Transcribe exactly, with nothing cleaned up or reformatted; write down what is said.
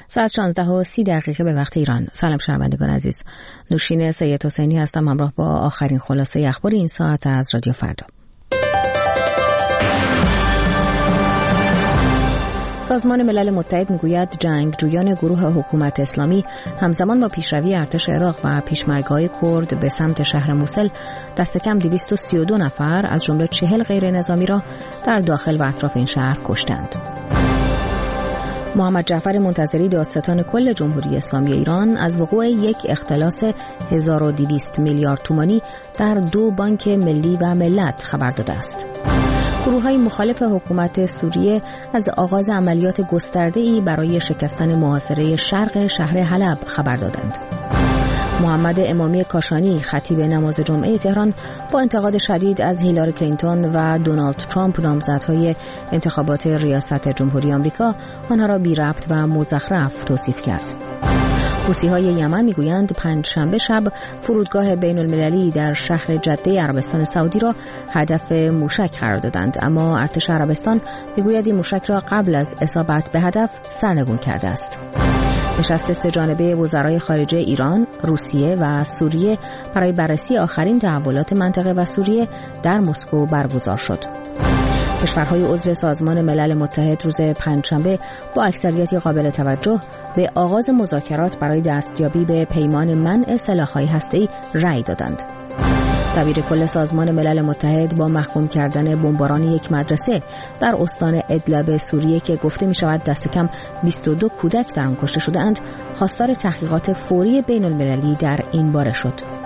ساعت شانزده و سی دقیقه به وقت ایران. سلام شنوندگان عزیز. نوشین سید حسینی هستم همراه با آخرین خلاصه اخبار این ساعت از رادیو فردا. سازمان ملل متحد میگوید جنگجویان گروه حکومت اسلامی همزمان با پیشروی ارتش عراق و پیشمرگ‌های کرد به سمت شهر موصل دست کم دویست و سی و دو نفر از جمله چهل غیر نظامی را در داخل و اطراف این شهر کشتند. محمد جعفر منتظری دادستان کل جمهوری اسلامی ایران از وقوع یک اختلاس هزار و دویست میلیارد تومانی در دو بانک ملی و ملت خبر داده است. گروه‌های مخالف حکومت سوریه از آغاز عملیات گسترده‌ای برای شکستن محاصره شرق شهر حلب خبر دادند. محمد امامی کاشانی خطیب نماز جمعه تهران با انتقاد شدید از هیلاری کلینتون و دونالد ترامپ نامزدهای انتخابات ریاست جمهوری آمریکا آنها را بی ربط و مزخرف توصیف کرد. حوثی‌های یمن میگویند پنج شنبه شب فرودگاه بین المللی در شهر جده عربستان سعودی را هدف موشک قرار دادند، اما ارتش عربستان میگوید این موشک را قبل از اصابت به هدف سرنگون کرده است. نشست سه جانبه وزرای خارجه ایران، روسیه و سوریه برای بررسی آخرین تحولات منطقه و سوریه در مسکو برگزار شد. کشورهای عضو سازمان ملل متحد روز پنجشنبه با اکثریتی قابل توجه به آغاز مذاکرات برای دستیابی به پیمان منع سلاح‌های هسته‌ای رأی دادند. دبیر کل سازمان ملل متحد با محکوم کردن بمباران یک مدرسه در استان ادلب سوریه که گفته می شود دست کم بیست و دو کودک در آن کشته شده‌اند، خواستار تحقیقات فوری بین المللی در این باره شد.